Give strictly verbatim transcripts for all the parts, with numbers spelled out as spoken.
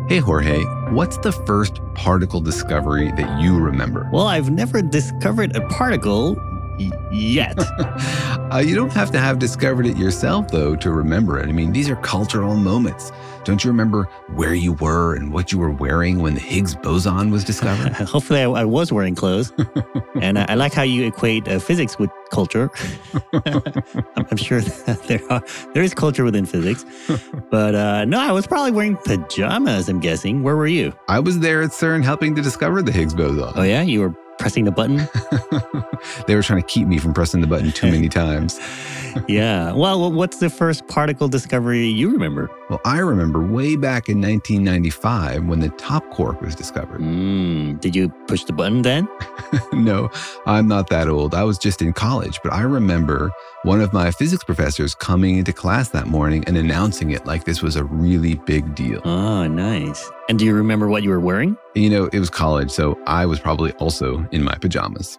Hey, Jorge, what's the first particle discovery that you remember? Well, I've never discovered a particle y- yet. uh, you don't have to have discovered it yourself, though, to remember it. I mean, these are cultural moments. Don't you remember where you were and what you were wearing when the Higgs boson was discovered? Hopefully, I, I was wearing clothes. And I, I like how you equate uh, physics with culture. I'm, I'm sure that there are, there is culture within physics. But uh, no, I was probably wearing pajamas, I'm guessing. Where were you? I was there at CERN helping to discover the Higgs boson. Oh, yeah? You were pressing the button? They were trying to keep me from pressing the button too many times. Yeah. Well, what's the first particle discovery you remember? Well, I remember way back in nineteen ninety-five when the top quark was discovered. Mm, did you push the button then? No, I'm not that old. I was just in college, but I remember one of my physics professors coming into class that morning and announcing it like this was a really big deal. Oh, nice. And do you remember what you were wearing? You know, it was college, so I was probably also in my pajamas.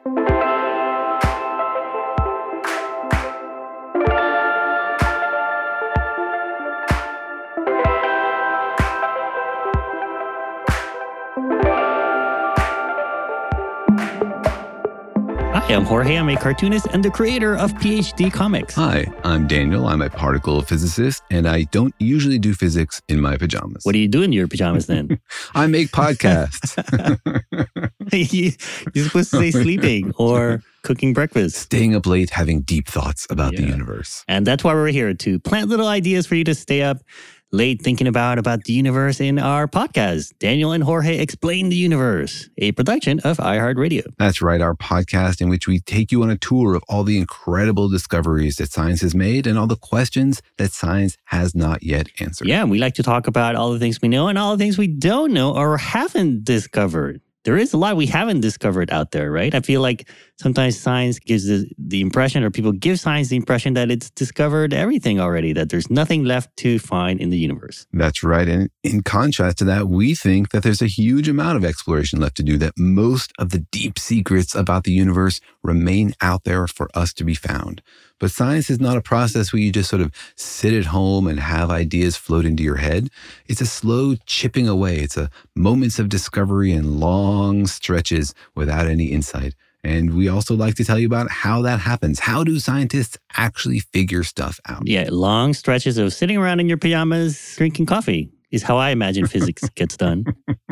Hi, I'm Jorge. I'm a cartoonist and the creator of PhD Comics. Hi, I'm Daniel. I'm a particle physicist, and I don't usually do physics in my pajamas. What do you do in your pajamas then? I make podcasts. you, you're supposed to say sleeping or cooking breakfast. Staying up late, having deep thoughts about yeah. the universe. And that's why we're here, to plant little ideas for you to stay up late thinking about about the universe in our podcast, Daniel and Jorge Explain the Universe, a production of iHeartRadio. That's right, our podcast in which we take you on a tour of all the incredible discoveries that science has made and all the questions that science has not yet answered. Yeah, we like to talk about all the things we know and all the things we don't know or haven't discovered. There is a lot we haven't discovered out there, right? I feel like sometimes science gives the, the impression, or people give science the impression that it's discovered everything already, that there's nothing left to find in the universe. That's right. And in contrast to that, we think that there's a huge amount of exploration left to do, that most of the deep secrets about the universe remain out there for us to be found. But science is not a process where you just sort of sit at home and have ideas float into your head. It's a slow chipping away. It's a moments of discovery and long stretches without any insight. And we also like to tell you about how that happens. How do scientists actually figure stuff out? Yeah, long stretches of sitting around in your pajamas drinking coffee is how I imagine physics gets done.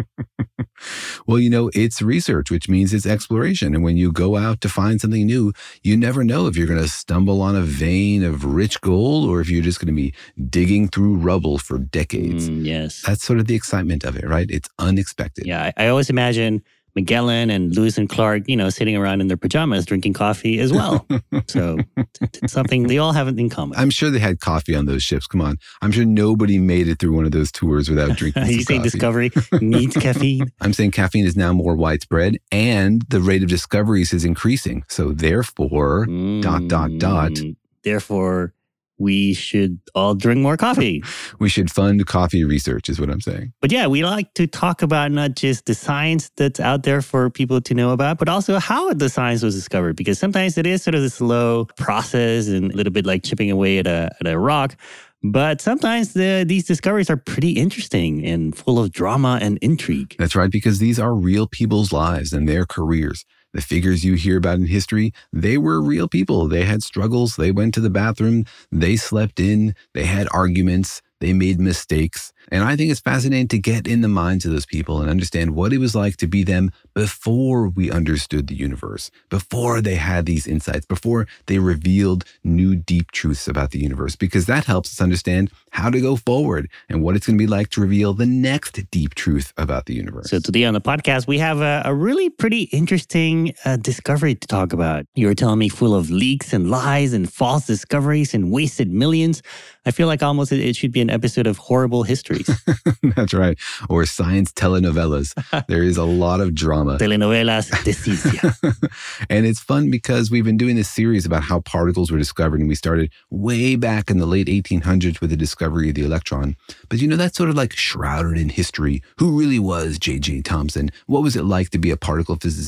Well, you know, it's research, which means it's exploration. And when you go out to find something new, you never know if you're going to stumble on a vein of rich gold or if you're just going to be digging through rubble for decades. Mm, yes. That's sort of the excitement of it, right? It's unexpected. Yeah, I, I always imagine Magellan and Lewis and Clark, you know, sitting around in their pajamas drinking coffee as well. So it's something they all have in common. I'm sure they had coffee on those ships. Come on. I'm sure nobody made it through one of those tours without drinking some You say coffee. Discovery needs caffeine? I'm saying caffeine is now more widespread and the rate of discoveries is increasing. So therefore, mm, dot, dot, dot. Therefore, we should all drink more coffee. We should fund coffee research is what I'm saying. But yeah, we like to talk about not just the science that's out there for people to know about, but also how the science was discovered. Because sometimes it is sort of a slow process and a little bit like chipping away at a, at a rock. But sometimes the, these discoveries are pretty interesting and full of drama and intrigue. That's right, because these are real people's lives and their careers. The figures you hear about in history, they were real people. They had struggles. They went to the bathroom. They slept in. They had arguments. They made mistakes. And I think it's fascinating to get in the minds of those people and understand what it was like to be them before we understood the universe, before they had these insights, before they revealed new deep truths about the universe, because that helps us understand how to go forward and what it's going to be like to reveal the next deep truth about the universe. So today on the podcast, we have a, a really pretty interesting uh, discovery to talk about. You were telling me full of leaks and lies and false discoveries and wasted millions. I feel like almost it should be an episode of Horrible Histories. That's right. Or science telenovelas. There is a lot of drama. Telenovelas de ciencia. And it's fun because we've been doing this series about how particles were discovered, and we started way back in the late eighteen hundreds with the discovery of the electron. But you know, that's sort of like shrouded in history. Who really was J J Thomson? What was it like to be a particle physicist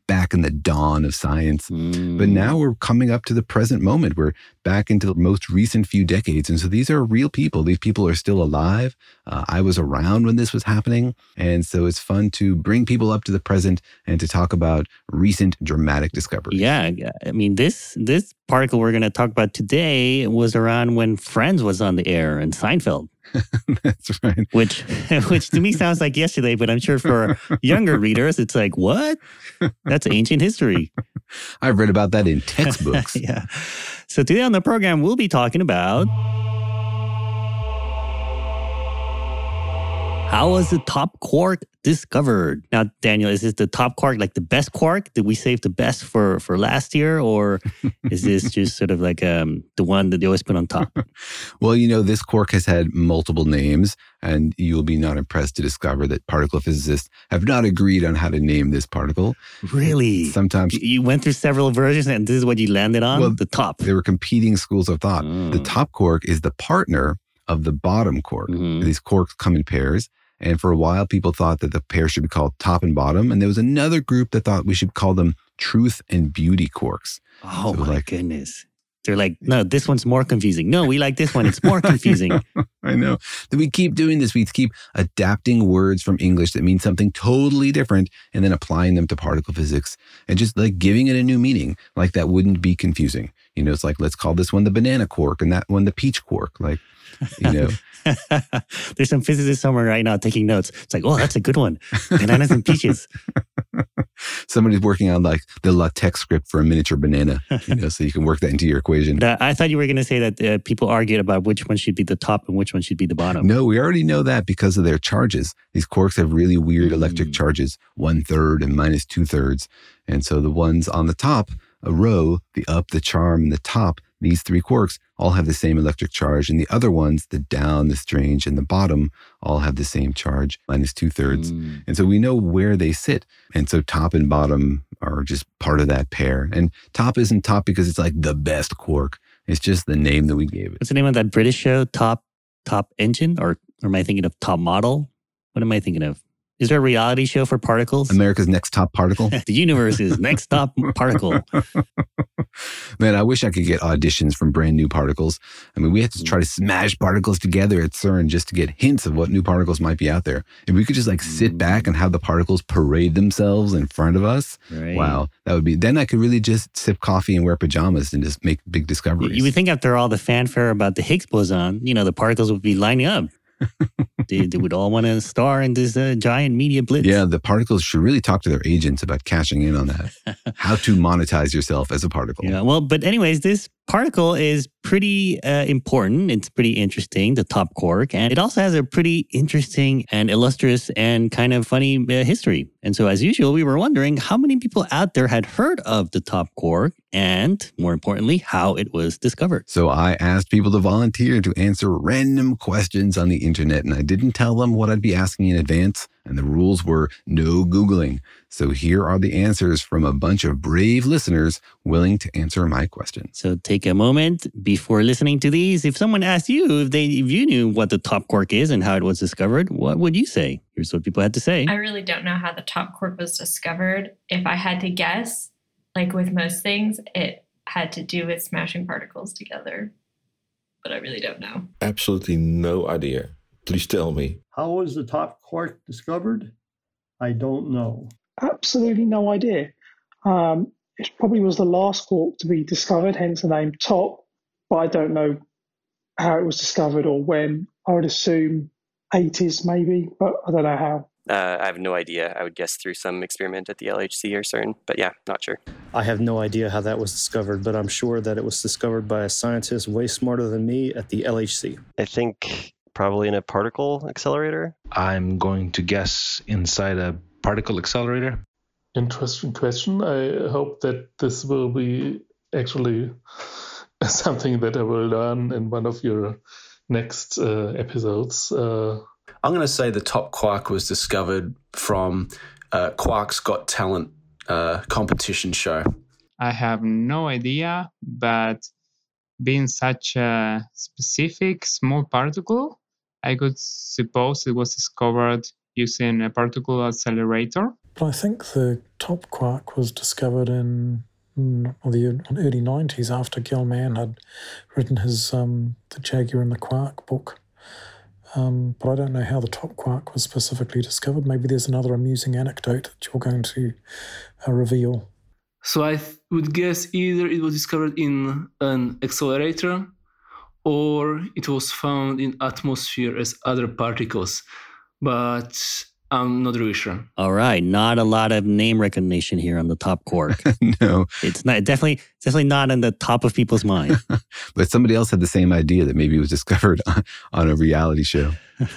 back in the dawn of science. Mm. But now we're coming up to the present moment. We're back into the most recent few decades. And so these are real people. These people are still alive. Uh, I was around when this was happening. And so it's fun to bring people up to the present and to talk about recent dramatic discoveries. Yeah. I mean, this this particle we're going to talk about today was around when Friends was on the air and Seinfeld. That's right. Which, which to me sounds like yesterday, but I'm sure for younger readers, it's like, what? That's ancient history. I've read about that in textbooks. Yeah. So today on the program, we'll be talking about how was the top quark discovered? Now, Daniel, is this the top quark, like the best quark? Did we save the best for, for last year? Or is this just sort of like um, the one that they always put on top? Well, you know, this quark has had multiple names, and you'll be not impressed to discover that particle physicists have not agreed on how to name this particle. Really? Sometimes. You went through several versions, and this is what you landed on? Well, the top. There were competing schools of thought. Mm. The top quark is the partner of the bottom quark. Mm-hmm. These quarks come in pairs. And for a while, people thought that the pair should be called top and bottom. And there was another group that thought we should call them truth and beauty quarks. Oh, so my like, goodness. They're like, no, this one's more confusing. No, we like this one. It's more confusing. I know. I know. That we keep doing this. We keep adapting words from English that mean something totally different and then applying them to particle physics and just like giving it a new meaning. Like that wouldn't be confusing. You know, it's like, let's call this one the banana quark and that one the peach quark. Like, you know. There's some physicists somewhere right now taking notes. It's like, oh, that's a good one. Bananas and peaches. Somebody's working on like the LaTeX script for a miniature banana, you know, so you can work that into your equation. But, uh, I thought you were going to say that uh, people argued about which one should be the top and which one should be the bottom. No, we already know that because of their charges. These quarks have really weird Mm. electric charges, one third and minus two thirds. And so the ones on the top, a row, the up, the charm, and the top, these three quarks all have the same electric charge. And the other ones, the down, the strange, and the bottom, all have the same charge, minus two thirds. Mm. And so we know where they sit. And so top and bottom are just part of that pair. And top isn't top because it's like the best quark. It's just the name that we gave it. What's the name of that British show? Top Top Engine? Or, or am I thinking of Top Model? What am I thinking of? Is there a reality show for particles? America's Next Top Particle? The universe's next top particle. Man, I wish I could get auditions from brand new particles. I mean, we had to try to smash particles together at CERN just to get hints of what new particles might be out there. If we could just like sit back and have the particles parade themselves in front of us, Right. wow, that would be, then I could really just sip coffee and wear pajamas and just make big discoveries. You would think after all the fanfare about the Higgs boson, you know, the particles would be lining up. they, they would all want to star in this uh, giant media blitz. Yeah, the particles should really talk to their agents about cashing in on that. How to monetize yourself as a particle. Yeah, well, but anyways, this particle is pretty uh, important. It's pretty interesting, the top quark. And it also has a pretty interesting and illustrious and kind of funny uh, history. And so as usual, we were wondering how many people out there had heard of the top quark and, more importantly, how it was discovered. So I asked people to volunteer to answer random questions on the internet, and I didn't tell them what I'd be asking in advance. And the rules were no Googling. So here are the answers from a bunch of brave listeners willing to answer my questions. So take a moment before listening to these. If someone asked you if they if you knew what the top quark is and how it was discovered, what would you say? Here's what people had to say. I really don't know how the top quark was discovered. If I had to guess, like with most things, it had to do with smashing particles together. But I really don't know. Absolutely no idea. Please tell me. How was the top quark discovered? I don't know. Absolutely no idea. Um, it probably was the last quark to be discovered, hence the name top, but I don't know how it was discovered or when. I would assume eighties maybe, but I don't know how. Uh, I have no idea. I would guess through some experiment at the L H C or CERN, but yeah, not sure. I have no idea how that was discovered, but I'm sure that it was discovered by a scientist way smarter than me at the L H C. I think probably in a particle accelerator. I'm going to guess inside a particle accelerator. Interesting question. I hope that this will be actually something that I will learn in one of your next uh, episodes. Uh, I'm going to say the top quark was discovered from uh, Quark's Got Talent uh, competition show. I have no idea, but being such a specific small particle, I could suppose it was discovered using a particle accelerator. But I think the top quark was discovered in mm, the early nineties after Gell-Mann had written his um, The Jaguar and the Quark book. Um, but I don't know how the top quark was specifically discovered. Maybe there's another amusing anecdote that you're going to uh, reveal. So I th- would guess either it was discovered in an accelerator or it was found in atmosphere as other particles. But I'm not really sure. All right. Not a lot of name recognition here on the top quark. No. It's not definitely definitely not in the top of people's mind. But somebody else had the same idea that maybe it was discovered on, on a reality show.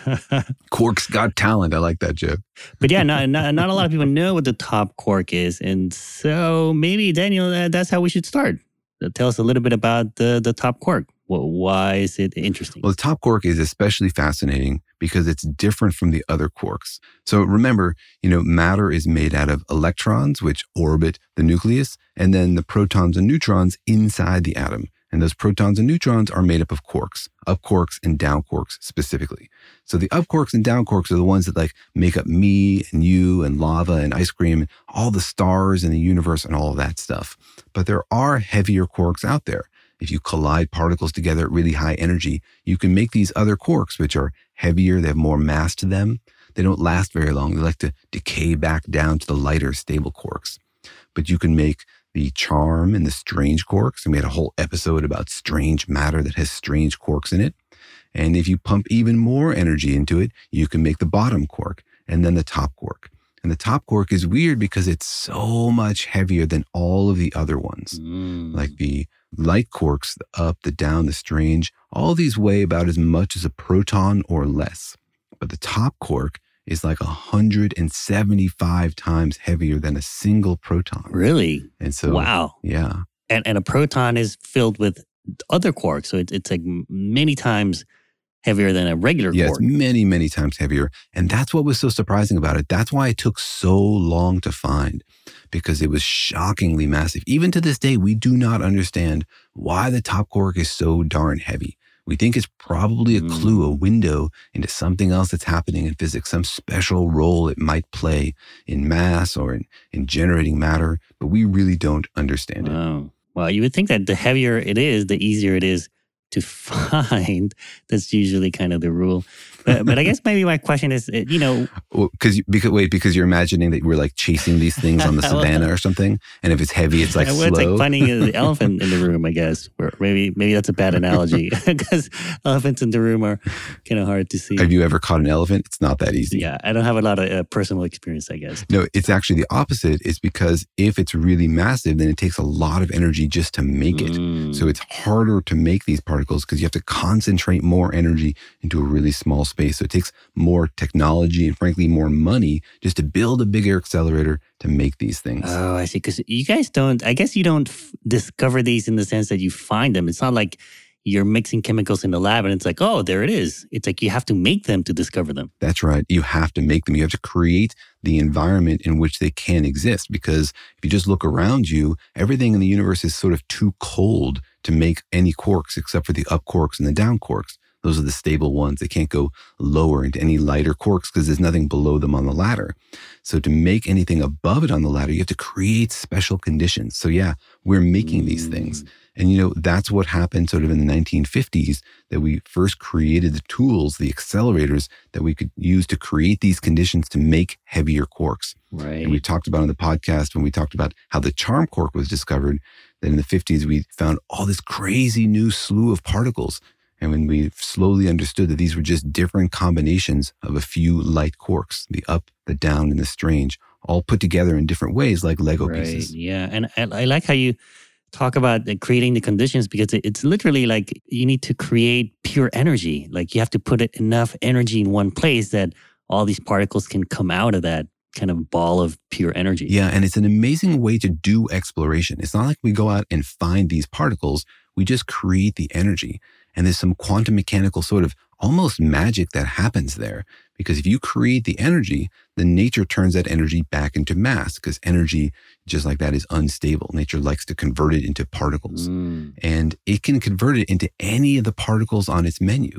Quark's got talent. I like that joke. But yeah, not, not, not a lot of people know what the top quark is. And so maybe, Daniel, uh, that's how we should start. Uh, tell us a little bit about the, the top quark. Well, why is it interesting? Well, the top quark is especially fascinating because it's different from the other quarks. So remember, you know, matter is made out of electrons, which orbit the nucleus, and then the protons and neutrons inside the atom. And those protons and neutrons are made up of quarks, up quarks and down quarks specifically. So the up quarks and down quarks are the ones that like make up me and you and lava and ice cream and all the stars in the universe and all of that stuff. But there are heavier quarks out there. If you collide particles together at really high energy, you can make these other quarks, which are heavier, they have more mass to them. They don't last very long. They like to decay back down to the lighter, stable quarks. But you can make the charm and the strange quarks. And we had a whole episode about strange matter that has strange quarks in it. And if you pump even more energy into it, you can make the bottom quark and then the top quark. And the top quark is weird because it's so much heavier than all of the other ones. Mm. Like the light quarks, the up, the down, the strange, all these weigh about as much as a proton or less. But the top quark is like one hundred seventy-five times heavier than a single proton. Really? And so, wow. Yeah. And and a proton is filled with other quarks. So it, it's like many times heavier than a regular yes, quark. Yes, many, many times heavier. And that's what was so surprising about it. That's why it took so long to find, because it was shockingly massive. Even to this day, we do not understand why the top quark is so darn heavy. We think it's probably a mm. clue, a window into something else that's happening in physics, some special role it might play in mass or in, in generating matter, but we really don't understand it. Wow. Well, you would think that the heavier it is, the easier it is to find. That's usually kind of the rule. But, but I guess maybe my question is, you know... Well, because, because, wait, because you're imagining that we're like chasing these things on the savannah or something, and if it's heavy, it's like well, slow. It's like finding the elephant in the room, I guess. Or maybe maybe that's a bad analogy, because elephants in the room are kind of hard to see. Have you ever caught an elephant? It's not that easy. Yeah, I don't have a lot of uh, personal experience, I guess. No, it's actually the opposite. It's because if it's really massive, then it takes a lot of energy just to make it. Mm. So it's harder to make these particles because you have to concentrate more energy into a really small space. So it takes more technology and frankly more money just to build a bigger accelerator to make these things. Oh, I see. Because you guys don't, I guess you don't f- discover these in the sense that you find them. It's not like you're mixing chemicals in the lab and it's like, oh, there it is. It's like you have to make them to discover them. That's right. You have to make them. You have to create the environment in which they can exist, because if you just look around you, everything in the universe is sort of too cold to make any quarks except for the up quarks and the down quarks. Those are the stable ones. They can't go lower into any lighter quarks because there's nothing below them on the ladder. So to make anything above it on the ladder, you have to create special conditions. So yeah, we're making mm. these things. And you know, that's what happened sort of in the nineteen fifties, that we first created the tools, the accelerators that we could use to create these conditions to make heavier quarks. Right. And we talked about on the podcast when we talked about how the charm quark was discovered, that in the fifties, we found all this crazy new slew of particles. And when we slowly understood that these were just different combinations of a few light quarks, the up, the down, and the strange, all put together in different ways like Lego right. pieces. Yeah. And I, I like how you talk about creating the conditions, because it's literally like you need to create pure energy. Like you have to put enough energy in one place that all these particles can come out of that kind of ball of pure energy. Yeah. And it's an amazing way to do exploration. It's not like we go out and find these particles. We just create the energy. And there's some quantum mechanical sort of almost magic that happens there. Because if you create the energy, then nature turns that energy back into mass, because energy, just like that, is unstable. Nature likes to convert it into particles. Mm. And it can convert it into any of the particles on its menu,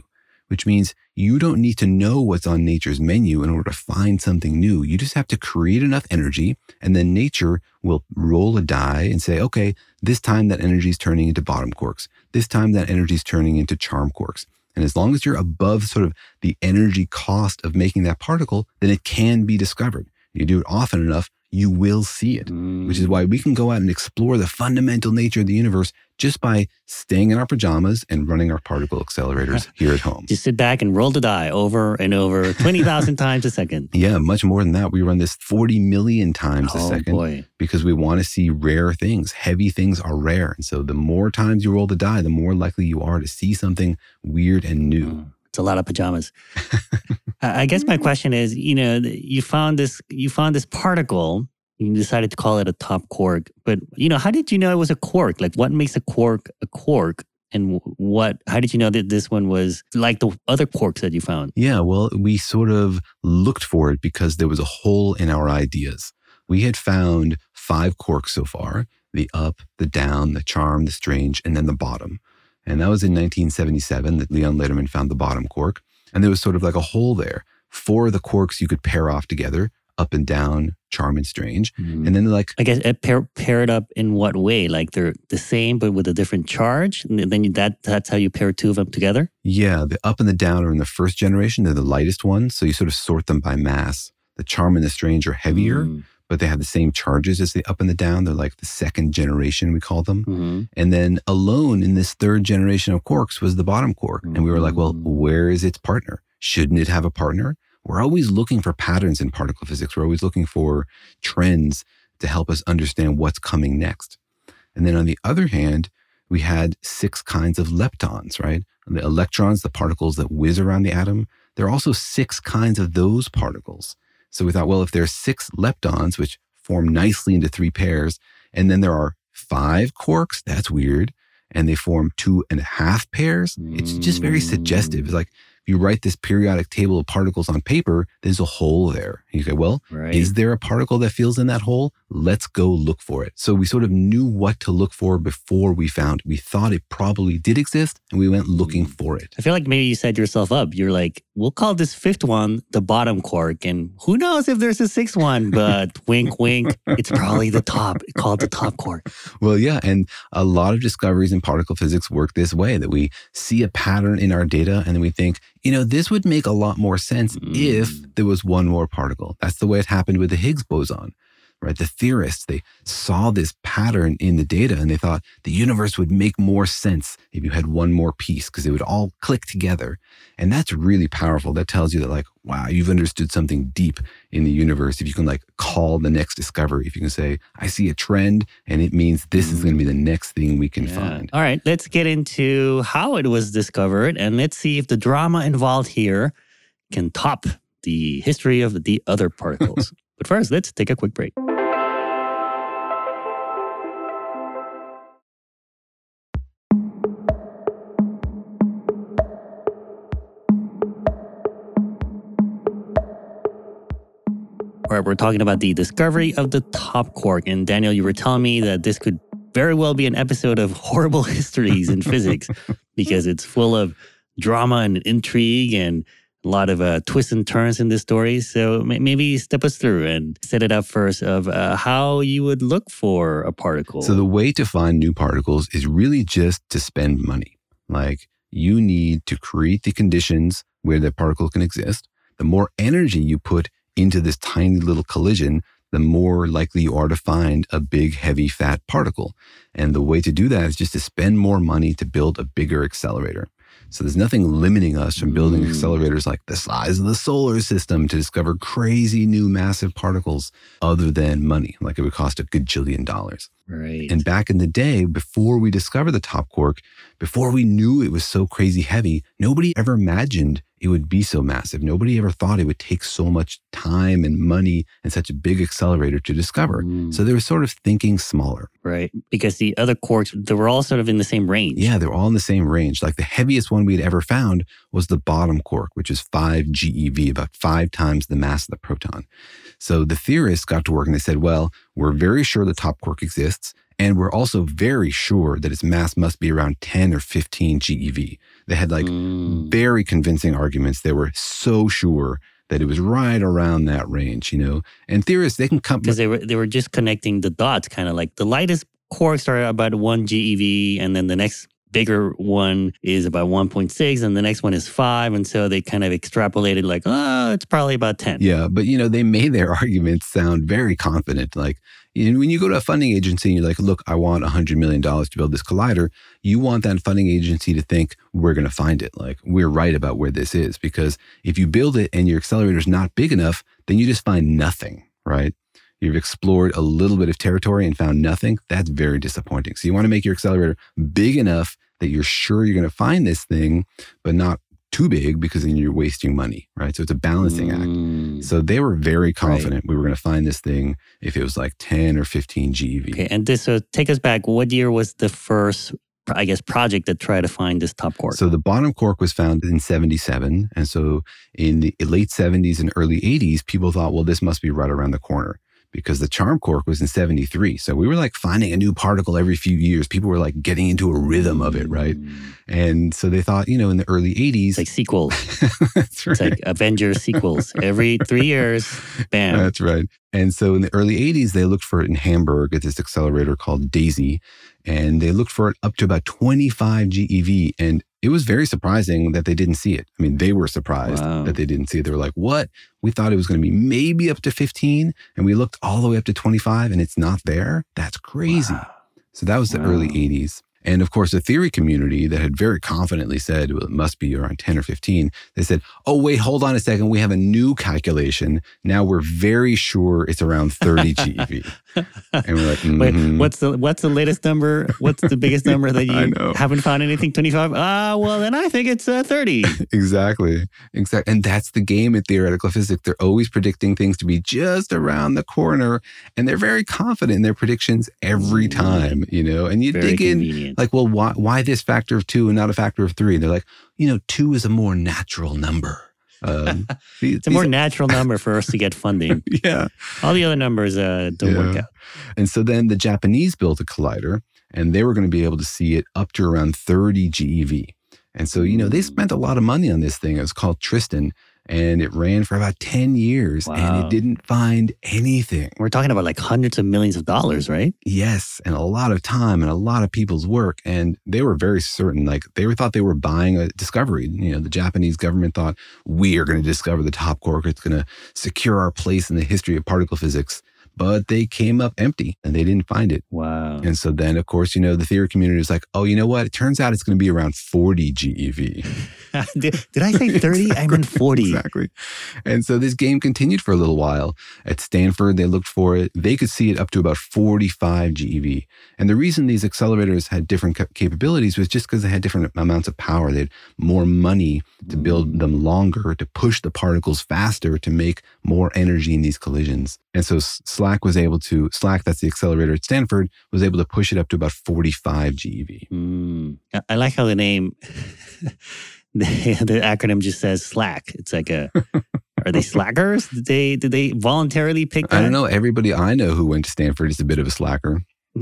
which means you don't need to know what's on nature's menu in order to find something new. You just have to create enough energy, and then nature will roll a die and say, okay, this time that energy is turning into bottom quarks. This time that energy is turning into charm quarks. And as long as you're above sort of the energy cost of making that particle, then it can be discovered. You do it often enough, you will see it, mm. which is why we can go out and explore the fundamental nature of the universe just by staying in our pajamas and running our particle accelerators here at home. Just sit back and roll the die over and over twenty thousand times a second. Yeah, much more than that. We run this forty million times oh, a second boy. because we want to see rare things. Heavy things are rare. And so the more times you roll the die, the more likely you are to see something weird and new. Mm. It's a lot of pajamas. I guess my question is, you know, you found this, you found this particle, you decided to call it a top quark, but, you know, how did you know it was a quark? Like, what makes a quark a quark? And what, how did you know that this one was like the other quarks that you found? Yeah, well, we sort of looked for it because there was a hole in our ideas. We had found five quarks so far, the up, the down, the charm, the strange, and then the bottom. And that was in nineteen seventy-seven that Leon Lederman found the bottom quark. And there was sort of like a hole there. Four of the quarks you could pair off together, up and down, charm and strange. Mm. And then like... I guess it pair, pair it up in what way? Like they're the same but with a different charge? And then you, that that's how you pair two of them together? Yeah, the up and the down are in the first generation. They're the lightest ones. So you sort of sort them by mass. The charm and the strange are heavier. Mm. But they have the same charges as the up and the down. They're like the second generation, we call them. Mm-hmm. And then alone in this third generation of quarks was the bottom quark. Mm-hmm. And we were like, well, where is its partner? Shouldn't it have a partner? We're always looking for patterns in particle physics. We're always looking for trends to help us understand what's coming next. And then on the other hand, we had six kinds of leptons, right? The electrons, the particles that whiz around the atom, there are also six kinds of those particles. So we thought, well, if there are six leptons, which form nicely into three pairs, and then there are five quarks, that's weird, and they form two and a half pairs, it's just very suggestive. It's like, if you write this periodic table of particles on paper, there's a hole there. And you go, well, right. Is there a particle that fills in that hole? Let's go look for it. So we sort of knew what to look for before we found it. We thought it probably did exist, and we went looking for it. I feel like maybe you set yourself up. You're like, we'll call this fifth one the bottom quark, and who knows if there's a sixth one, but wink, wink, it's probably the top, called the top quark. Well, yeah, and a lot of discoveries in particle physics work this way, that we see a pattern in our data, and then we think, you know, this would make a lot more sense mm. if there was one more particle. That's the way it happened with the Higgs boson, right? The theorists, they saw this pattern in the data and they thought the universe would make more sense if you had one more piece because they would all click together. And that's really powerful. That tells you that like, wow, you've understood something deep in the universe. If you can like call the next discovery, if you can say, I see a trend and it means this is going to be the next thing we can yeah. find. All right, let's get into how it was discovered and let's see if the drama involved here can top the history of the other particles. But first, let's take a quick break. All right, we're talking about the discovery of the top quark. And Daniel, you were telling me that this could very well be an episode of horrible histories in physics because it's full of drama and intrigue and a lot of uh, twists and turns in the story. So maybe step us through and set it up first of uh, how you would look for a particle. So the way to find new particles is really just to spend money. Like you need to create the conditions where the particle can exist. The more energy you put into this tiny little collision, the more likely you are to find a big, heavy, fat particle. And the way to do that is just to spend more money to build a bigger accelerator. So there's nothing limiting us from building mm. accelerators like the size of the solar system to discover crazy new massive particles other than money, like it would cost a gajillion dollars. Right. And back in the day, before we discovered the top quark, before we knew it was so crazy heavy, nobody ever imagined it would be so massive. Nobody ever thought it would take so much time and money and such a big accelerator to discover. Mm. So they were sort of thinking smaller. Right. Because the other quarks, they were all sort of in the same range. Yeah, they were all in the same range. Like the heaviest one we'd ever found was the bottom quark, which is five G E V, about five times the mass of the proton. So the theorists got to work and they said, well, we're very sure the top quark exists. And we're also very sure that its mass must be around ten or fifteen GeV. They had like mm. very convincing arguments. They were so sure that it was right around that range, you know. And theorists, they can come... Because they were, they were just connecting the dots, kind of like the lightest quarks are about one GeV, and then the next bigger one is about one point six, and the next one is five. And so they kind of extrapolated like, oh, it's probably about ten. Yeah, but, you know, they made their arguments sound very confident. Like, you know, when you go to a funding agency and you're like, look, I want one hundred million dollars to build this collider, you want that funding agency to think we're going to find it. Like, we're right about where this is. Because if you build it and your accelerator is not big enough, then you just find nothing, right? You've explored a little bit of territory and found nothing. That's very disappointing. So you want to make your accelerator big enough that you're sure you're going to find this thing, but not too big because then you're wasting money, right? So it's a balancing mm. act. So they were very confident right. we were going to find this thing if it was like ten or fifteen GeV. Okay, and this, so take us back. What year was the first, I guess, project that tried to find this top quark? So the bottom quark was found in seventy-seven. And so in the late seventies and early eighties, people thought, well, this must be right around the corner, because the CHARMM quark was in seventy-three. So we were like finding a new particle every few years. People were like getting into a rhythm of it, right? And so they thought, you know, in the early eighties. It's like sequels. That's right. It's like Avengers sequels. Every three years, bam. That's right. And so in the early eighties, they looked for it in Hamburg at this accelerator called DAISY. And they looked for it up to about twenty-five GeV. And it was very surprising that they didn't see it. I mean, they were surprised wow. that they didn't see it. They were like, what? We thought it was going to be maybe up to fifteen. And we looked all the way up to twenty-five and it's not there. That's crazy. Wow. So that was the wow. early eighties. And of course, the theory community that had very confidently said, well, it must be around ten or fifteen, they said, oh, wait, hold on a second. We have a new calculation. Now we're very sure it's around thirty GeV. And we're like, mm-hmm. wait, what's the what's the latest number? What's the biggest number that you haven't found anything? twenty-five? Ah, uh, well, then I think it's uh, thirty. Exactly. Exactly. And that's the game in theoretical physics. They're always predicting things to be just around the corner. And they're very confident in their predictions every time, you know, and you very dig in. Convenient. Like, well, why, why this factor of two and not a factor of three? And they're like, you know, two is a more natural number. Um, it's a more natural number for us to get funding. Yeah. All the other numbers uh, don't yeah. work out. And so then the Japanese built a collider, and they were going to be able to see it up to around thirty GeV. And so, you know, they spent a lot of money on this thing. It was called Tristan. And it ran for about ten years wow. and it didn't find anything. We're talking about like hundreds of millions of dollars, right? Yes. And a lot of time and a lot of people's work. And they were very certain, like they were, thought they were buying a discovery. You know, the Japanese government thought we are going to discover the top quark. It's going to secure our place in the history of particle physics. But they came up empty and they didn't find it. Wow. And so then, of course, you know, the theory community is like, oh, you know what? It turns out it's going to be around forty GeV. did, did I say thirty? Exactly, I meant forty. Exactly. And so this game continued for a little while. At Stanford, they looked for it. They could see it up to about forty-five GeV. And the reason these accelerators had different capabilities was just because they had different amounts of power. They had more money to build them longer, to push the particles faster, to make more energy in these collisions. And so SLAC was able to, SLAC, that's the accelerator at Stanford, was able to push it up to about forty-five GeV. Mm. I like how the name, the, the acronym just says SLAC. It's like a, are they slackers? Did they, did they voluntarily pick that? I don't know. Everybody I know who went to Stanford is a bit of a slacker.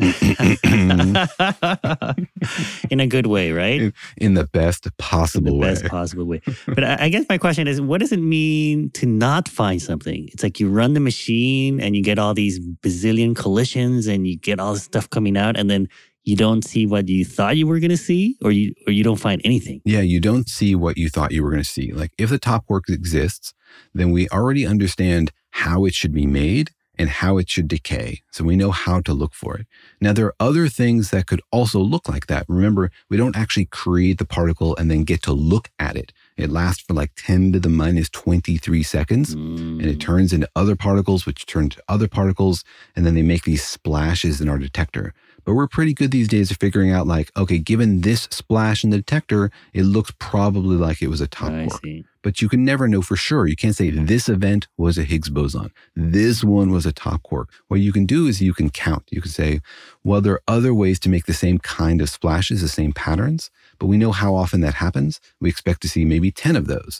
In a good way, right? In, in the best possible in the way. best possible way. But I, I guess my question is, what does it mean to not find something? It's like you run the machine and you get all these bazillion collisions and you get all this stuff coming out, and then you don't see what you thought you were going to see, or you or you don't find anything. Yeah, you don't see what you thought you were going to see. Like if the top quark exists, then we already understand how it should be made and how it should decay. So we know how to look for it. Now, there are other things that could also look like that. Remember, we don't actually create the particle and then get to look at it. It lasts for like ten to the minus twenty-three seconds, mm. and it turns into other particles, which turn to other particles, and then they make these splashes in our detector. But we're pretty good these days at figuring out like, okay, given this splash in the detector, it looks probably like it was a top I quark. See. But you can never know for sure. You can't say this event was a Higgs boson. This one was a top quark. What you can do is you can count. You can say, well, there are other ways to make the same kind of splashes, the same patterns, but we know how often that happens. We expect to see maybe ten of those.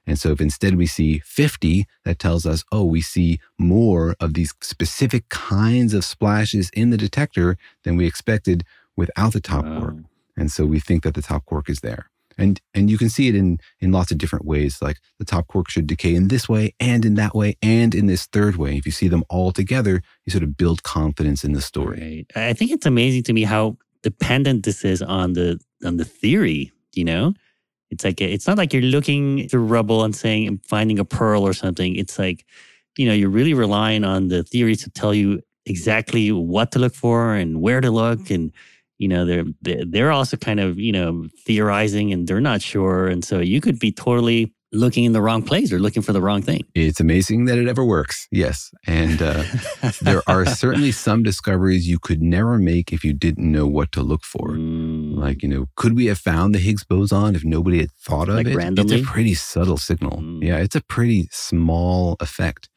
And so if instead we see fifty, that tells us, oh, we see more of these specific kinds of splashes in the detector than we expected without the top Wow. quark. And so we think that the top quark is there. And and you can see it in, in lots of different ways, like the top quark should decay in this way and in that way and in this third way. If you see them all together, you sort of build confidence in the story. Right. I think it's amazing to me how dependent this is on the on the theory, you know? It's like, it's not like you're looking through rubble and saying, finding a pearl or something. It's like, you know, you're really relying on the theories to tell you exactly what to look for and where to look. And, you know, they're, they're also kind of, you know, theorizing and they're not sure. And so you could be totally looking in the wrong place or looking for the wrong thing. It's amazing that it ever works. Yes. And uh, there are certainly some discoveries you could never make if you didn't know what to look for. Mm. Like, you know, could we have found the Higgs boson if nobody had thought of Like it? randomly? It's a pretty subtle signal. Mm. Yeah, it's a pretty small effect.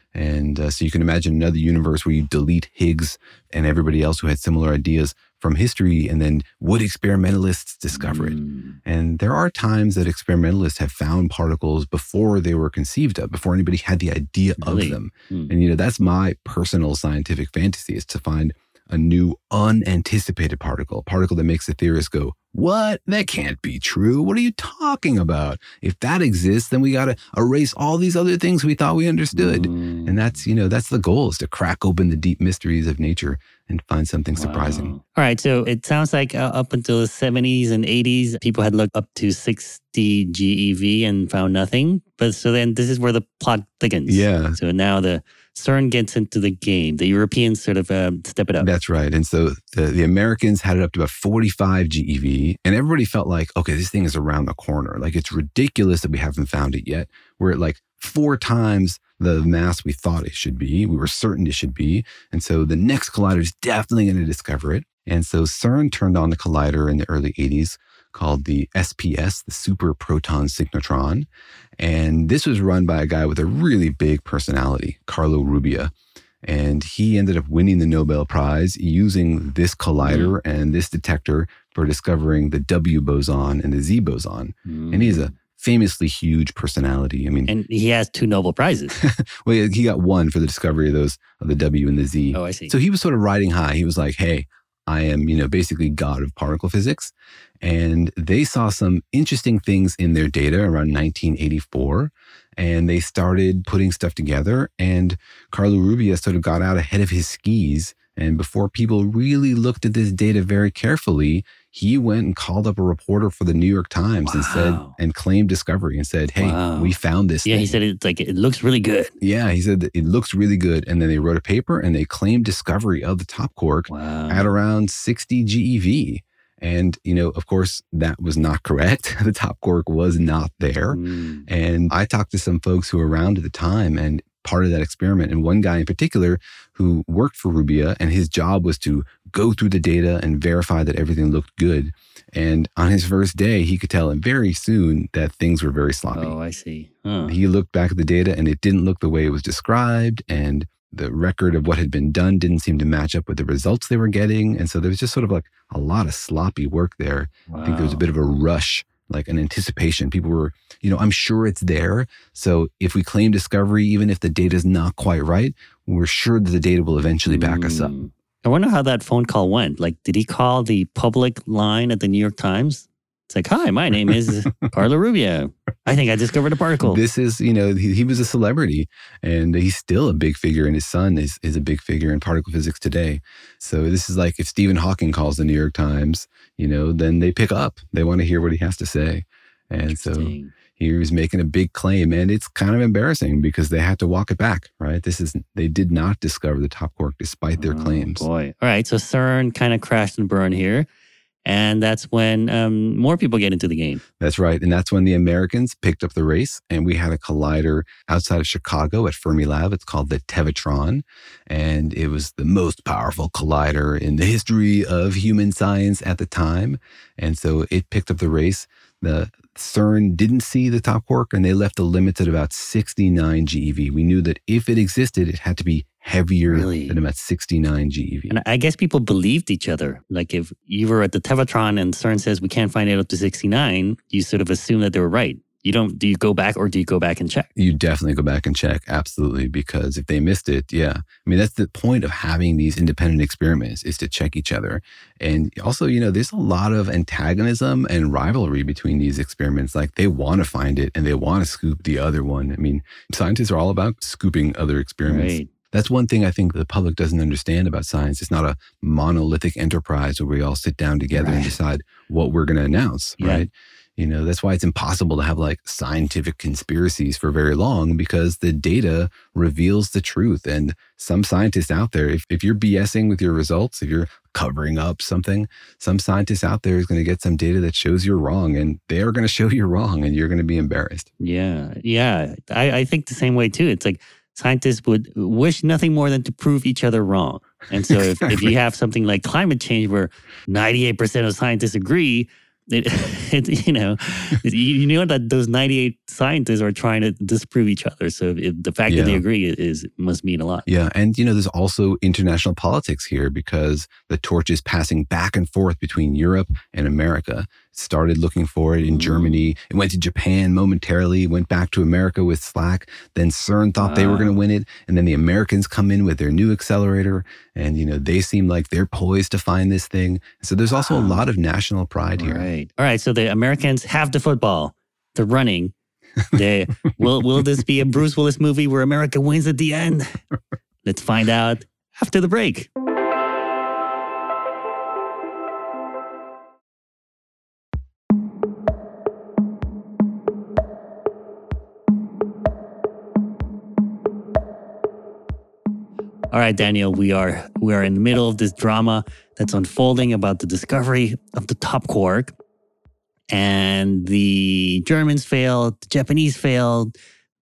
And uh, so you can imagine another universe where you delete Higgs and everybody else who had similar ideas from history, and then would experimentalists discover it? Mm. And there are times that experimentalists have found particles before they were conceived of, before anybody had the idea Really? of them. Mm. And, you know, that's my personal scientific fantasy, is to find a new unanticipated particle, a particle that makes the theorists go, what? That can't be true. What are you talking about? If that exists, then we got to erase all these other things we thought we understood. Mm. And that's, you know, that's the goal, is to crack open the deep mysteries of nature and find something surprising. Wow. All right. So it sounds like uh, up until the seventies and eighties, people had looked up to sixty G E V and found nothing. But so then this is where the plot thickens. Yeah. So now the CERN gets into the game. The Europeans sort of um, step it up. That's right. And so the, the Americans had it up to about forty-five G E V, and everybody felt like, okay, this thing is around the corner. Like, it's ridiculous that we haven't found it yet. We're at like four times the mass we thought it should be. We were certain it should be. And so the next collider is definitely going to discover it. And so CERN turned on the collider in the early eighties called the S P S, the Super Proton Synchrotron. And this was run by a guy with a really big personality, Carlo Rubbia. And he ended up winning the Nobel Prize using this collider mm. and this detector for discovering the W boson and the Z boson. Mm. And he's a famously huge personality. I mean, and he has two Nobel Prizes. Well, he got one for the discovery of those, of the W and the Z. Oh, I see. So he was sort of riding high. He was like, hey, I am, you know, basically God of particle physics. And they saw some interesting things in their data around nineteen eighty-four. And they started putting stuff together. And Carlo Rubbia sort of got out ahead of his skis. And before people really looked at this data very carefully, he went and called up a reporter for the New York Times wow. and said, and claimed discovery and said, hey, wow. we found this Yeah, thing. He said it's like, it looks really good. Yeah, he said that it looks really good. And then they wrote a paper and they claimed discovery of the top quark wow. at around sixty G E V. And, you know, of course, that was not correct. The top quark was not there. Mm. And I talked to some folks who were around at the time and part of that experiment. And one guy in particular who worked for Rubbia, and his job was to go through the data and verify that everything looked good. And on his first day, he could tell very soon that things were very sloppy. Oh, I see. Huh. He looked back at the data and it didn't look the way it was described. And the record of what had been done didn't seem to match up with the results they were getting. And so there was just sort of like a lot of sloppy work there. Wow. I think there was a bit of a rush, like an anticipation. People were, you know, I'm sure it's there. So if we claim discovery, even if the data is not quite right, we're sure that the data will eventually back mm. us up. I wonder how that phone call went. Like, did he call the public line at the New York Times? It's like, hi, my name is Carlo Rubbia. I think I discovered a particle. This is, you know, he, he was a celebrity and he's still a big figure, and his son is, is a big figure in particle physics today. So this is like if Stephen Hawking calls the New York Times, you know, then they pick up. They want to hear what he has to say. And so he was making a big claim, and it's kind of embarrassing because they had to walk it back, right? This is, they did not discover the top quark despite their oh, claims. Boy. All right. So CERN kind of crashed and burned here. And that's when um, more people get into the game. That's right. And that's when the Americans picked up the race. And we had a collider outside of Chicago at Fermilab. It's called the Tevatron. And it was the most powerful collider in the history of human science at the time. And so it picked up the race. The CERN didn't see the top quark, and they left the limits at about sixty-nine G E V. We knew that if it existed, it had to be heavier really? than about sixty-nine G E V. And I guess people believed each other. Like if you were at the Tevatron and CERN says we can't find it up to sixty-nine, you sort of assume that they were right. you don't, do you go back or do you go back and check? You definitely go back and check. Absolutely. Because if they missed it, yeah. I mean, that's the point of having these independent experiments is to check each other. And also, you know, there's a lot of antagonism and rivalry between these experiments. Like they want to find it and they want to scoop the other one. I mean, scientists are all about scooping other experiments. Right. That's one thing I think the public doesn't understand about science. It's not a monolithic enterprise where we all sit down together right. and decide what we're going to announce, yeah. right? You know, that's why it's impossible to have like scientific conspiracies for very long because the data reveals the truth. And some scientists out there, if, if you're BSing with your results, if you're covering up something, some scientist out there is going to get some data that shows you're wrong and they are going to show you're wrong and you're going to be embarrassed. Yeah. Yeah. I, I think the same way too. It's like scientists would wish nothing more than to prove each other wrong. And so if, if you have something like climate change where ninety-eight percent of scientists agree, It, it, you know, you know that those ninety-eight scientists are trying to disprove each other. So if the fact yeah. that they agree is must mean a lot. Yeah, and you know, there's also international politics here because the torch is passing back and forth between Europe and America. It started looking for it in mm. Germany. It went to Japan momentarily. Went back to America with SLAC. Then CERN thought wow. they were going to win it, and then the Americans come in with their new accelerator, and you know they seem like they're poised to find this thing. So there's also wow. a lot of national pride here. Right. All right, so the Americans have the football. They're running. They, will will this be a Bruce Willis movie where America wins at the end? Let's find out after the break. All right, Daniel, we are we are in the middle of this drama that's unfolding about the discovery of the top quark. And the Germans failed, the Japanese failed,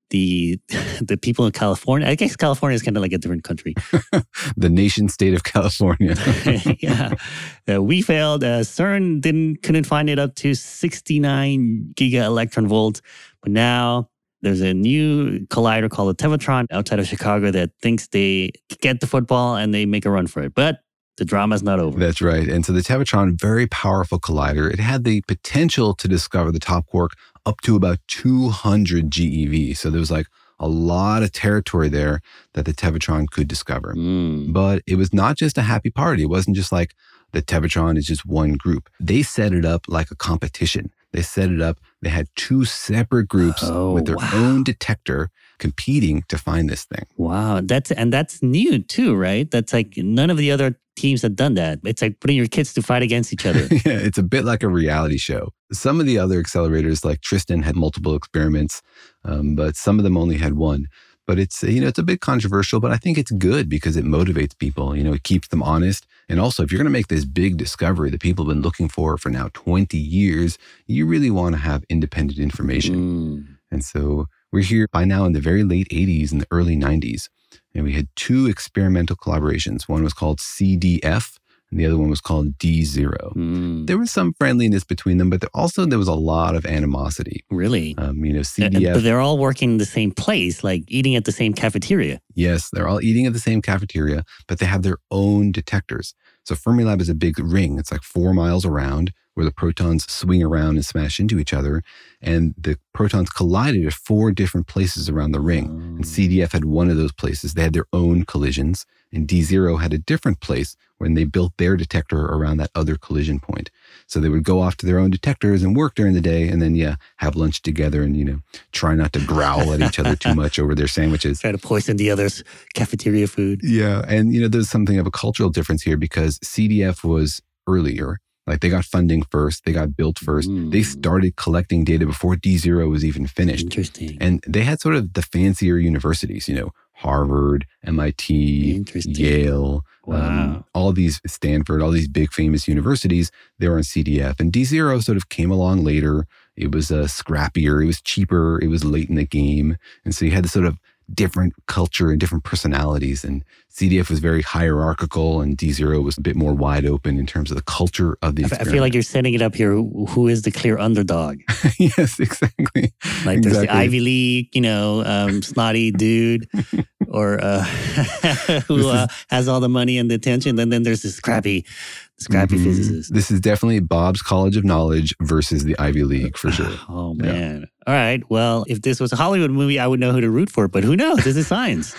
the the people in California. I guess California is kind of like a different country. The nation state of California. yeah, uh, we failed. Uh, CERN didn't couldn't find it up to sixty-nine giga electron volts, but now there's a new collider called the Tevatron outside of Chicago that thinks they get the football and they make a run for it. But the drama's not over. That's right. And so the Tevatron, very powerful collider. It had the potential to discover the top quark up to about two hundred G E V. So there was like a lot of territory there that the Tevatron could discover. Mm. But it was not just a happy party. It wasn't just like the Tevatron is just one group. They set it up like a competition. They set it up. They had two separate groups oh, with their wow. own detector competing to find this thing. Wow. That's and that's new too, right? That's like none of the other teams have done that. It's like putting your kids to fight against each other. Yeah, it's a bit like a reality show. Some of the other accelerators like Tristan had multiple experiments, um, but some of them only had one. But it's, you know, it's a bit controversial, but I think it's good because it motivates people. You know, it keeps them honest. And also, if you're going to make this big discovery that people have been looking for for now twenty years, you really want to have independent information. Mm. And so we're here by now in the very late eighties and the early nineties. And we had two experimental collaborations. One was called C D F, and the other one was called D zero. Mm. There was some friendliness between them, but there also there was a lot of animosity. Really? Um, you know, C D F. But they're all working in the same place, like eating at the same cafeteria. Yes, they're all eating at the same cafeteria, but they have their own detectors. So Fermilab is a big ring. It's like four miles around where the protons swing around and smash into each other. And the protons collided at four different places around the ring. Oh. And C D F had one of those places. They had their own collisions. And D zero had a different place when they built their detector around that other collision point. So they would go off to their own detectors and work during the day and then, yeah, have lunch together and, you know, try not to growl at each other too much over their sandwiches. Try to poison the other's cafeteria food. Yeah. And, you know, there's something of a cultural difference here because C D F was earlier. Like they got funding first, they got built first. Mm. They started collecting data before D zero was even finished. Interesting. And they had sort of the fancier universities, you know, Harvard, M I T, Yale, wow. um, all these, Stanford, all these big famous universities, they were on C D F. And D zero sort of came along later. It was uh, scrappier, it was cheaper, it was late in the game. And so you had this sort of different culture and different personalities. And C D F was very hierarchical and D zero was a bit more wide open in terms of the culture of the experiment. I feel like you're setting it up here. Who is the clear underdog? Yes, exactly. Like exactly. there's the Ivy League, you know, um, snotty dude or uh, who uh, has all the money and the attention. And then there's the scrappy, scrappy mm-hmm. physicist. This is definitely Bob's College of Knowledge versus the Ivy League for sure. Oh, man. Yeah. All right. Well, if this was a Hollywood movie, I would know who to root for, but who knows? This is science.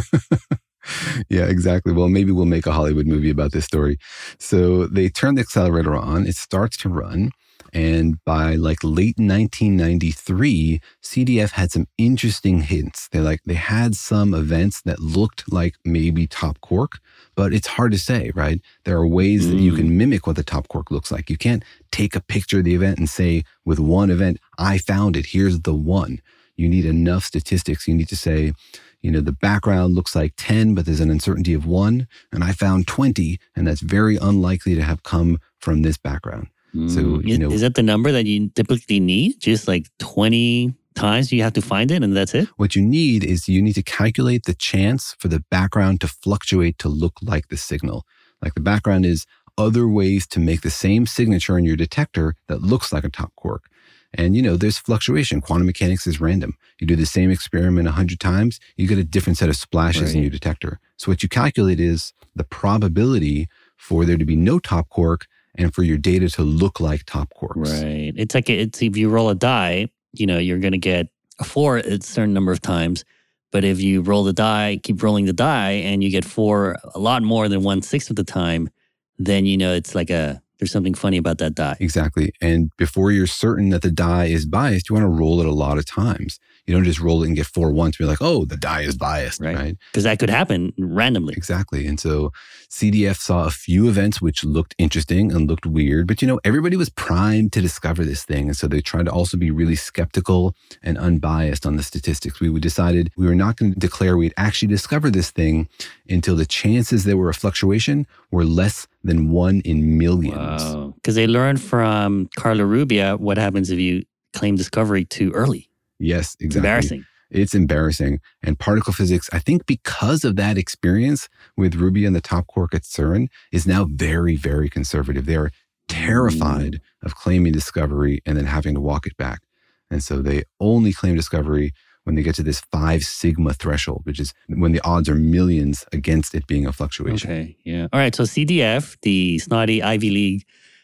Yeah, exactly. Well, maybe we'll make a Hollywood movie about this story. So they turn the accelerator on. It starts to run. And by like late nineteen ninety-three, C D F had some interesting hints. They like they had some events that looked like maybe top quark, but it's hard to say, right? There are ways mm. that you can mimic what the top quark looks like. You can't take a picture of the event and say with one event, I found it, here's the one. You need enough statistics. You need to say, you know, the background looks like ten, but there's an uncertainty of one, and I found twenty, and that's very unlikely to have come from this background. So, you know, is that the number that you typically need? Just like twenty times you have to find it and that's it? What you need is you need to calculate the chance for the background to fluctuate to look like the signal. Like the background is other ways to make the same signature in your detector that looks like a top quark. And, you know, there's fluctuation. Quantum mechanics is random. You do the same experiment a hundred times, you get a different set of splashes right. in your detector. So what you calculate is the probability for there to be no top quark and for your data to look like top quarks. Right. It's like, it's if you roll a die, you know, you're going to get a four a certain number of times. But if you roll the die, keep rolling the die, and you get four a lot more than one-sixth of the time, then you know it's like a, there's something funny about that die. Exactly. And before you're certain that the die is biased, you want to roll it a lot of times. You don't just roll it and get four once. Be like, oh, the die is biased, right? Because right? that could happen randomly. Exactly. And so C D F saw a few events which looked interesting and looked weird. But, you know, everybody was primed to discover this thing. And so they tried to also be really skeptical and unbiased on the statistics. We decided we were not going to declare we'd actually discovered this thing until the chances there were a fluctuation were less than one in millions. Wow. Because they learned from Carlo Rubbia what happens if you claim discovery too early. Yes, exactly. It's embarrassing. It's embarrassing. And particle physics, I think because of that experience with Rubbia and the top quark at CERN, is now very, very conservative. They are terrified mm. of claiming discovery and then having to walk it back. And so they only claim discovery when they get to this five sigma threshold, which is when the odds are millions against it being a fluctuation. Okay, yeah. All right, so C D F, the snotty Ivy League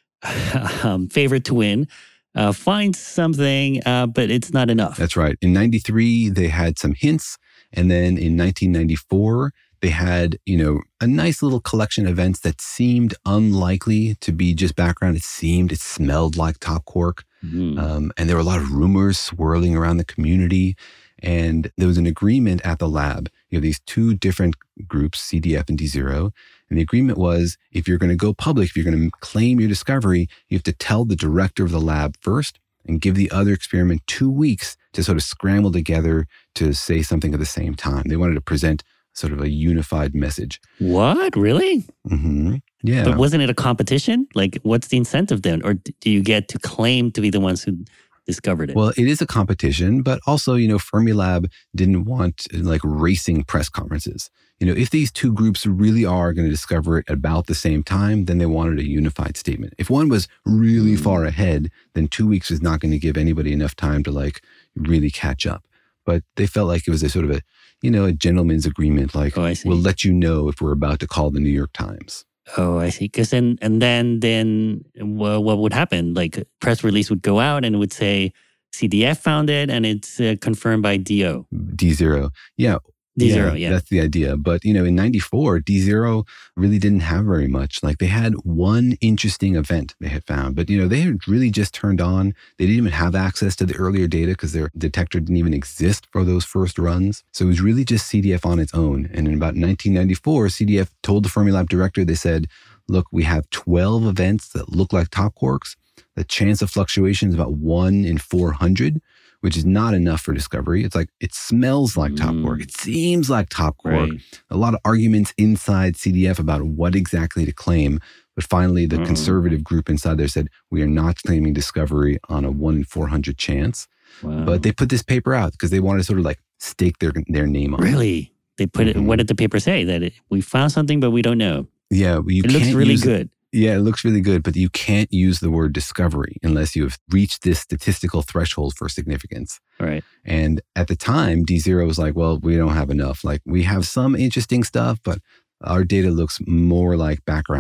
um, favorite to win, Uh, finds something, uh, but it's not enough. That's right. In ninety-three, they had some hints. And then in nineteen ninety-four, they had, you know, a nice little collection of events that seemed unlikely to be just background. It seemed, it smelled like top quark. Mm. Um, and there were a lot of rumors swirling around the community. And there was an agreement at the lab. You have these two different groups, C D F and D zero. And the agreement was, if you're going to go public, if you're going to claim your discovery, you have to tell the director of the lab first and give the other experiment two weeks to sort of scramble together to say something at the same time. They wanted to present sort of a unified message. What? Really? Mm-hmm. Yeah. But wasn't it a competition? Like, what's the incentive then? Or do you get to claim to be the ones who discovered it? Well, it is a competition, but also, you know, Fermilab didn't want like racing press conferences. You know, if these two groups really are going to discover it about the same time, then they wanted a unified statement. If one was really mm. far ahead, then two weeks is not going to give anybody enough time to like really catch up. But they felt like it was a sort of a, you know, a gentleman's agreement. Like, oh, we'll let you know if we're about to call the New York Times. Oh, I see. Because then, and then, then well, what would happen? Like a press release would go out and it would say C D F found it and it's uh, confirmed by D O. D zero. Yeah. D zero, yeah, yeah. That's the idea. But, you know, in ninety-four, D zero really didn't have very much. Like they had one interesting event they had found, but, you know, they had really just turned on. They didn't even have access to the earlier data because their detector didn't even exist for those first runs. So it was really just C D F on its own. And in about nineteen ninety-four, C D F told the Fermilab director, they said, look, we have twelve events that look like top quarks. The chance of fluctuation is about one in four hundred. Which is not enough for discovery. It's like, it smells like top quark. Mm. It seems like top quark. Right. A lot of arguments inside C D F about what exactly to claim. But finally, the mm. conservative group inside there said, we are not claiming discovery on a one in four hundred chance. Wow. But they put this paper out because they wanted to sort of like stake their their name on really? it. Really? They put mm-hmm. it, what did the paper say? That it, we found something, but we don't know. Yeah. Well, you it can't looks really use good. It. Yeah, it looks really good, but you can't use the word discovery unless you have reached this statistical threshold for significance. Right. And at the time, D zero was like, well, we don't have enough. Like, we have some interesting stuff, but our data looks more like background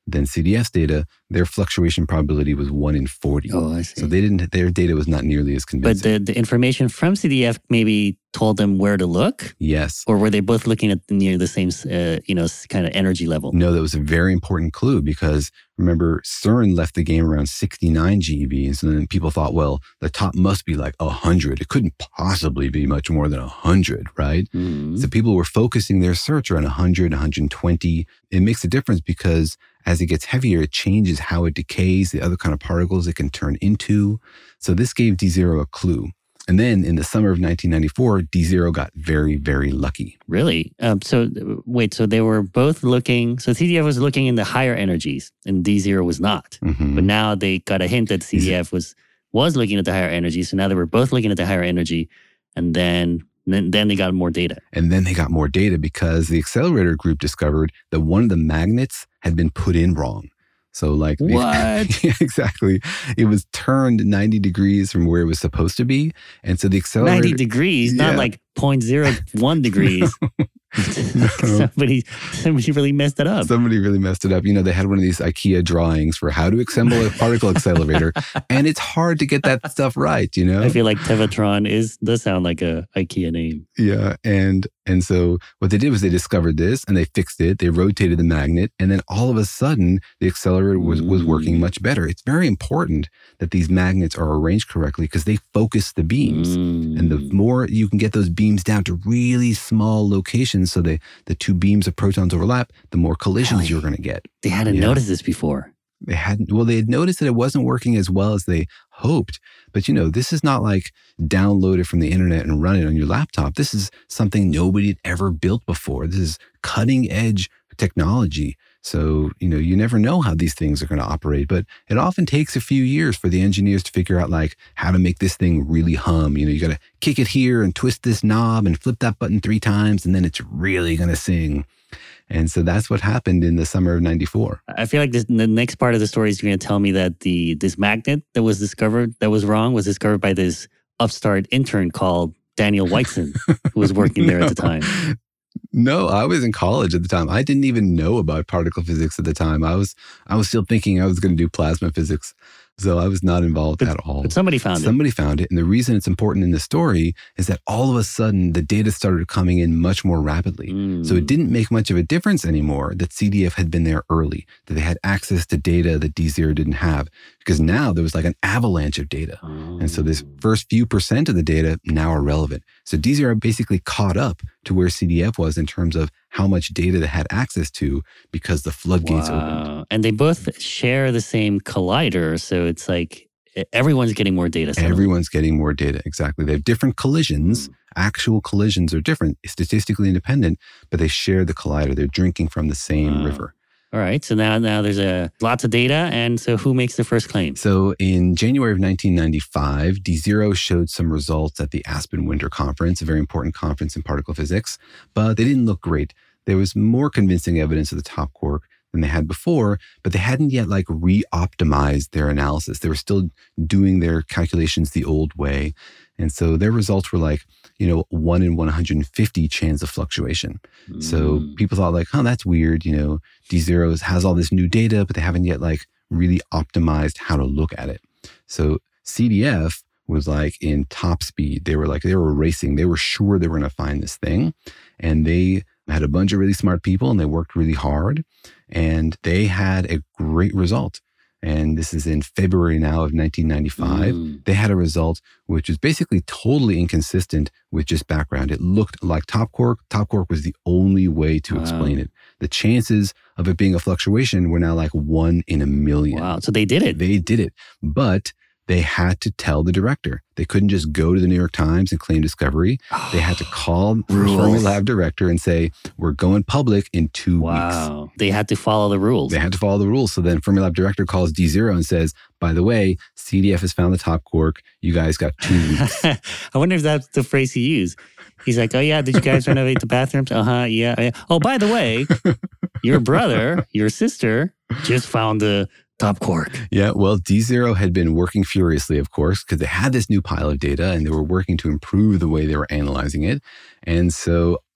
than C D F's data, their fluctuation probability was one in forty. Oh, I see. So they didn't. Their data was not nearly as But convincing. the, the information from C D F maybe told them where to look? Yes. Or were they both looking at near the same, uh, you know, kind of energy level? No, that was a very important clue because remember, CERN left the game around sixty-nine G eV. And so then people thought, well, the top must be like one hundred. It couldn't possibly be much more than one hundred, right? Mm-hmm. So people were focusing their search around one hundred, one hundred twenty. It makes a difference because as it gets heavier, it changes how it decays, the other kind of particles it can turn into. So this gave D zero a clue. And then in the summer of nineteen ninety-four, D zero got very, very lucky. Really? Um, so wait, so they were both looking, so C D F was looking in the higher energies and D zero was not. Mm-hmm. But now they got a hint that C D F was was looking at the higher energy. So now they were both looking at the higher energy. And then then, then they got more data. And then they got more data because the accelerator group discovered that one of the magnets had been put in wrong. So like, the, what? yeah, exactly. It was turned ninety degrees from where it was supposed to be. And so the accelerator... ninety degrees, yeah. not like zero point zero one degrees. No. somebody, somebody really messed it up. Somebody really messed it up. You know, they had one of these IKEA drawings for how to assemble a particle accelerator. And it's hard to get that stuff right, you know? I feel like Tevatron is does sound like a IKEA name. Yeah. And and so what they did was they discovered this and they fixed it. They rotated the magnet. And then all of a sudden, the accelerator was, was working much better. It's very important that these magnets are arranged correctly because they focus the beams. Mm. And the more you can get those beams down to really small locations so they, the two beams of protons overlap, the more collisions Really? you're going to get. They hadn't Yeah. noticed this before. They hadn't, well, they had noticed that it wasn't working as well as they hoped. But, you know, this is not like download it from the internet and run it on your laptop. This is something nobody had ever built before. This is cutting edge technology. So, you know, you never know how these things are going to operate, but it often takes a few years for the engineers to figure out like how to make this thing really hum. You know, you got to kick it here and twist this knob and flip that button three times, and then it's really going to sing. And so that's what happened in the summer of ninety-four. I feel like this, the next part of the story is you're going to tell me that the this magnet that was discovered that was wrong was discovered by this upstart intern called Daniel Whiteson, who was working there no. at the time. No, I was in college at the time. I didn't even know about particle physics at the time. I was I was still thinking I was going to do plasma physics. So I was not involved but, at all. But somebody found somebody it. Somebody found it. And the reason it's important in the story is that all of a sudden the data started coming in much more rapidly. Mm. So it didn't make much of a difference anymore that C D F had been there early, that they had access to data that D zero didn't have. Because now there was like an avalanche of data. Oh. And so this first few percent of the data now are relevant. So D zero basically caught up to where C D F was in terms of how much data they had access to because the floodgates wow. opened. And they both share the same collider. So it's like everyone's getting more data. Suddenly. Everyone's getting more data. Exactly. They have different collisions. Mm. Actual collisions are different, statistically independent, but they share the collider. They're drinking from the same wow. river. All right. So now, now there's a lots of data. And so who makes the first claim? So in January of nineteen ninety-five, D zero showed some results at the Aspen Winter Conference, a very important conference in particle physics, but they didn't look great. There was more convincing evidence of the top quark than they had before, but they hadn't yet like re-optimized their analysis. They were still doing their calculations the old way. And so their results were like, you know, one in one hundred fifty chance of fluctuation. Mm. So people thought like, oh, that's weird. You know, D zero has all this new data, but they haven't yet like really optimized how to look at it. So C D F was like in top speed. They were like, they were racing. They were sure they were going to find this thing. And they had a bunch of really smart people and they worked really hard and they had a great result. And this is in February now of nineteen ninety-five. Mm. They had a result which was basically totally inconsistent with just background. It looked like top quark. Top quark was the only way to wow. explain it. The chances of it being a fluctuation were now like one in a million. Wow. So they did it. They did it. But they had to tell the director. They couldn't just go to the New York Times and claim discovery. They had to call the Fermilab director and say, we're going public in two wow. weeks. Wow. They had to follow the rules. They had to follow the rules. So then Fermilab director calls D zero and says, by the way, C D F has found the top quark. You guys got two weeks. I wonder if that's the phrase he used. He's like, oh yeah, did you guys renovate the bathrooms? Uh-huh, yeah, yeah. Oh, by the way, your brother, your sister just found the top quark. Yeah, well, D zero had been working furiously, of course, because they had this new pile of data and they were working to improve the way they were analyzing it. And so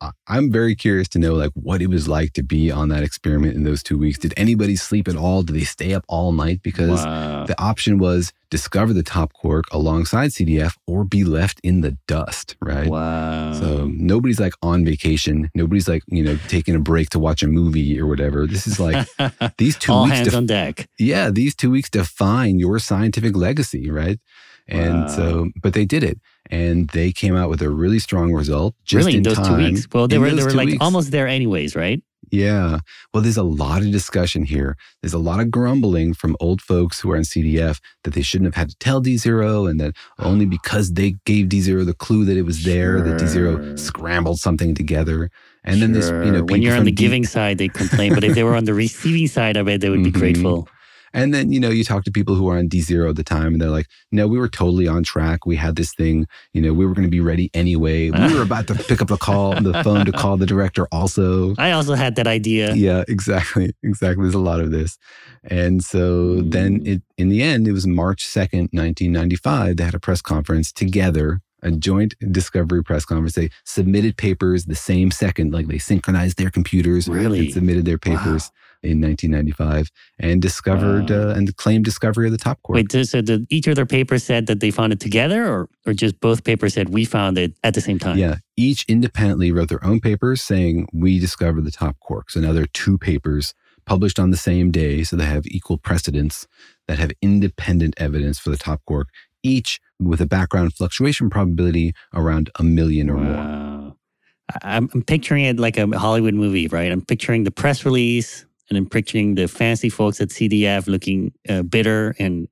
I- I'm very curious to know like what it was like to be on that experiment in those two weeks. Did anybody sleep at all? Did they stay up all night? Because Wow. the option was discover the top quark alongside C D F or be left in the dust, right? Wow. So nobody's like on vacation. Nobody's like, you know, taking a break to watch a movie or whatever. This is like these two All weeks. hands def- on deck. Yeah, these two weeks define your scientific legacy, right? And Wow. so, but they did it, and they came out with a really strong result. Just Really, in those time. two weeks. Well, they In were they those were two like weeks. almost there anyways, right? Yeah. Well, there's a lot of discussion here. There's a lot of grumbling from old folks who are in C D F that they shouldn't have had to tell D zero, and that only because they gave D zero the clue that it was there, that D zero Sure. scrambled something together. And then there's, you know, Sure. when people you're on from the D- giving side, they complain, but if they were on the receiving side of it, they would be Mhm. grateful. And then, you know, you talk to people who are on D zero at the time, and they're like, no, we were totally on track. We had this thing, you know, we were going to be ready anyway. We were about to pick up the call, the phone to call the director also. I also had that idea. Yeah, exactly. Exactly. There's a lot of this. And so then it, in the end, it was March second, nineteen ninety-five. They had a press conference together, a joint discovery press conference. They submitted papers the same second, like they synchronized their computers Really? and submitted their papers in nineteen ninety-five and discovered Wow. uh, and claimed discovery of the top quark. Wait, so, so the, each of their papers said that they found it together, or or just both papers said we found it at the same time? Yeah, each independently wrote their own papers saying we discovered the top quark. So now there are two papers published on the same day, so they have equal precedence that have independent evidence for the top quark, each with a background fluctuation probability around a million or more. Wow. I- I'm, I'm picturing it like a Hollywood movie, right? I'm picturing the press release, and I'm picturing the fancy folks at C D F looking uh, bitter and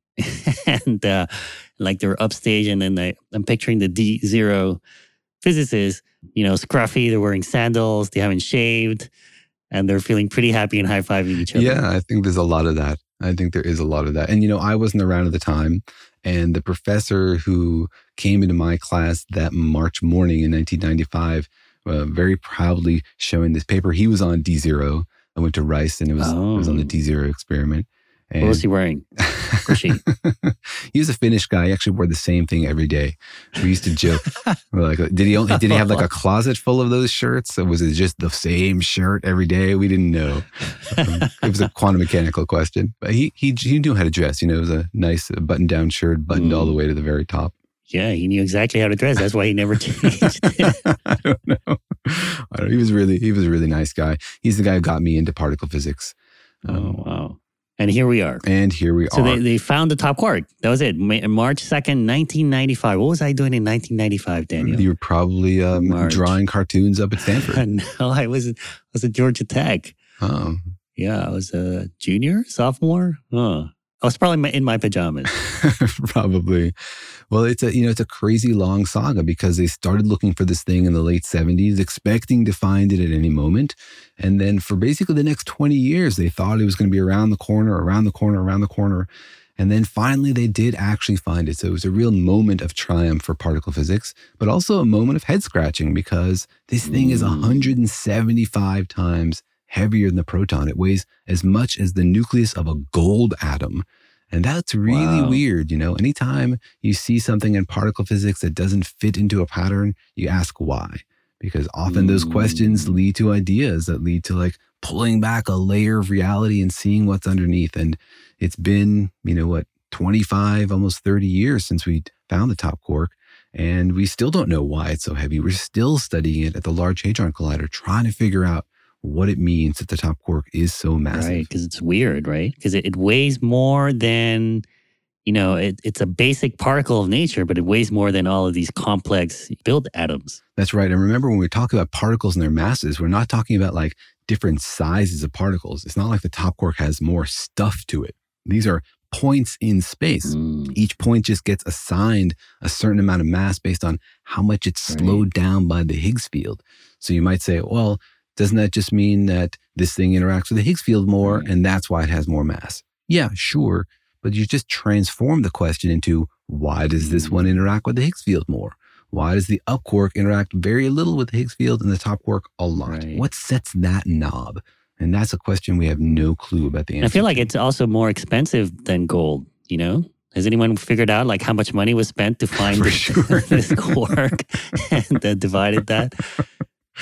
and uh, like they're upstage, and then they, I'm picturing the D zero physicists, you know, scruffy. They're wearing sandals. They haven't shaved, and they're feeling pretty happy and high fiving each other. Yeah, I think there's a lot of that. I think there is a lot of that. And, you know, I wasn't around at the time. And the professor who came into my class that March morning in nineteen ninety-five, uh, very proudly showing this paper, he was on D zero. I went to Rice, and it was, Oh. it was on the D zero experiment. And What was he wearing? Or she? he was a Finnish guy. He actually wore the same thing every day. We used to joke. We're like, did he only, did he have like a closet full of those shirts? Or was it just the same shirt every day? We didn't know. Um, it was a quantum mechanical question. But he he he knew how to dress. You know, it was a nice button down shirt, buttoned all the way to the very top. Yeah, he knew exactly how to dress. That's why he never changed. I don't know. I don't, he was really he was a really nice guy. He's the guy who got me into particle physics. Um, Oh, wow. And here we are. And here we So are. they, they found the top quark. That was it. Ma- March second, nineteen ninety-five. What was I doing in nineteen ninety-five, Daniel? You were probably um, March. drawing cartoons up at Stanford. No, I was, I was at Georgia Tech. Oh. Yeah, I was a junior, sophomore. Huh. I was probably my- in my pajamas. Probably. Well, it's a, you know, it's a crazy long saga because they started looking for this thing in the late seventies, expecting to find it at any moment. And then for basically the next twenty years, they thought it was going to be around the corner, around the corner, around the corner. And then finally they did actually find it. So it was a real moment of triumph for particle physics, but also a moment of head scratching because this thing is one hundred seventy-five times heavier than the proton. It weighs as much as the nucleus of a gold atom. And that's really Wow. weird. You know, anytime you see something in particle physics that doesn't fit into a pattern, you ask why. Because often those questions lead to ideas that lead to like pulling back a layer of reality and seeing what's underneath. And it's been, you know, what, twenty-five, almost thirty years since we found the top quark. And we still don't know why it's so heavy. We're still studying it at the Large Hadron Collider, trying to figure out what it means that the top quark is so massive. Right, because it's weird, right? Because it, it weighs more than, you know, it, it's a basic particle of nature, but it weighs more than all of these complex built atoms. That's right. And remember, when we talk about particles and their masses, we're not talking about like different sizes of particles. It's not like the top quark has more stuff to it. These are points in space. Mm. Each point just gets assigned a certain amount of mass based on how much it's slowed down by the Higgs field. So you might say, well, doesn't that just mean that this thing interacts with the Higgs field more and that's why it has more mass? Yeah, sure. But you just transform the question into why does this one interact with the Higgs field more? Why does the up quark interact very little with the Higgs field and the top quark a lot? Right. What sets that knob? And that's a question we have no clue about the And answer. I feel like it's also more expensive than gold, you know? Has anyone figured out like how much money was spent to find For this, sure. this quark and uh, divided that?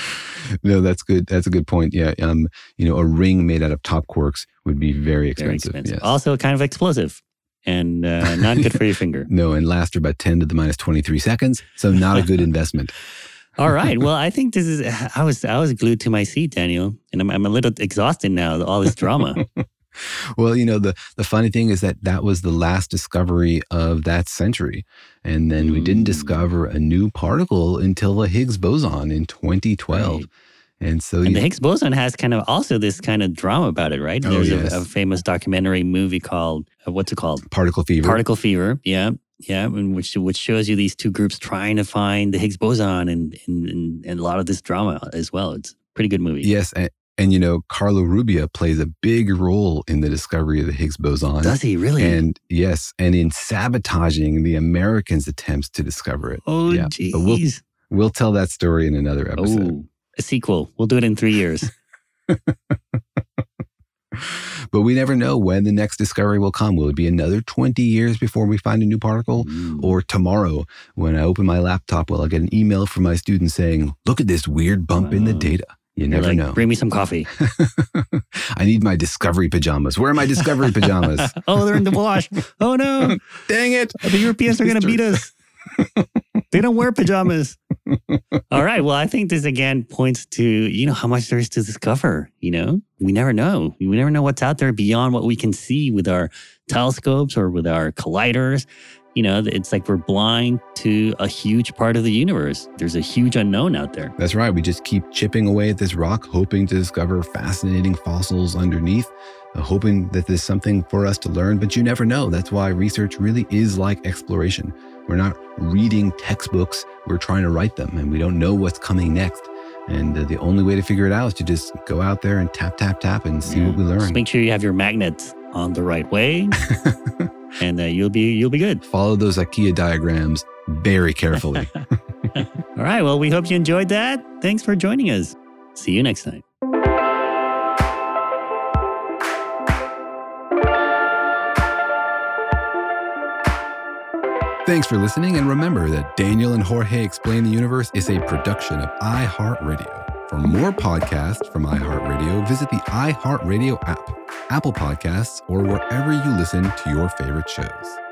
No, that's good. That's a good point. Yeah. Um, you know, a ring made out of top quarks would be very expensive. Very expensive. Yes. Also kind of explosive and uh, not good for your finger. No, and last for about ten to the minus twenty-three seconds. So not a good investment. All right. Well, I think this is, I was, I was glued to my seat, Daniel, and I'm, I'm a little exhausted now, all this drama. Well, you know, the, the funny thing is that that was the last discovery of that century. And then we didn't discover a new particle until the Higgs boson in twenty twelve. Right. And so, and you, the Higgs boson has kind of also this kind of drama about it, right? Oh, There's yes. a, a famous documentary movie called, uh, what's it called? Particle Fever. Particle Fever, yeah. Yeah, and which which shows you these two groups trying to find the Higgs boson and, and, and, and a lot of this drama as well. It's a pretty good movie. Yes, and, and you know, Carlo Rubbia plays a big role in the discovery of the Higgs boson. Does he really? And yes, and in sabotaging the Americans' attempts to discover it. Oh, yeah. geez. But we'll, we'll tell that story in another episode. Oh, a sequel. We'll do it in three years. But we never know when the next discovery will come. Will it be another twenty years before we find a new particle? Mm. Or tomorrow, when I open my laptop, will I get an email from my student saying, look at this weird bump wow. in the data? You You're never like, know. Bring me some coffee. I need my discovery pajamas. Where are my discovery pajamas? Oh, they're in the wash. Oh, no. Dang it. The Europeans are going to beat us. They don't wear pajamas. All right. Well, I think this again points to, you know, how much there is to discover. You know, we never know. We never know what's out there beyond what we can see with our telescopes or with our colliders. You know, it's like we're blind to a huge part of the universe. There's a huge unknown out there. That's right. We just keep chipping away at this rock, hoping to discover fascinating fossils underneath, uh, hoping that there's something for us to learn, but you never know. That's why research really is like exploration. We're not reading textbooks, we're trying to write them, and we don't know what's coming next. And uh, the only way to figure it out is to just go out there and tap, tap, tap and see yeah. what we learn. Just make sure you have your magnets on the right way, and uh, you'll be you'll be good. Follow those IKEA diagrams very carefully. All right. Well, we hope you enjoyed that. Thanks for joining us. See you next time. Thanks for listening, and remember that Daniel and Jorge Explain the Universe is a production of iHeartRadio. For more podcasts from iHeartRadio, visit the iHeartRadio app, Apple Podcasts, or wherever you listen to your favorite shows.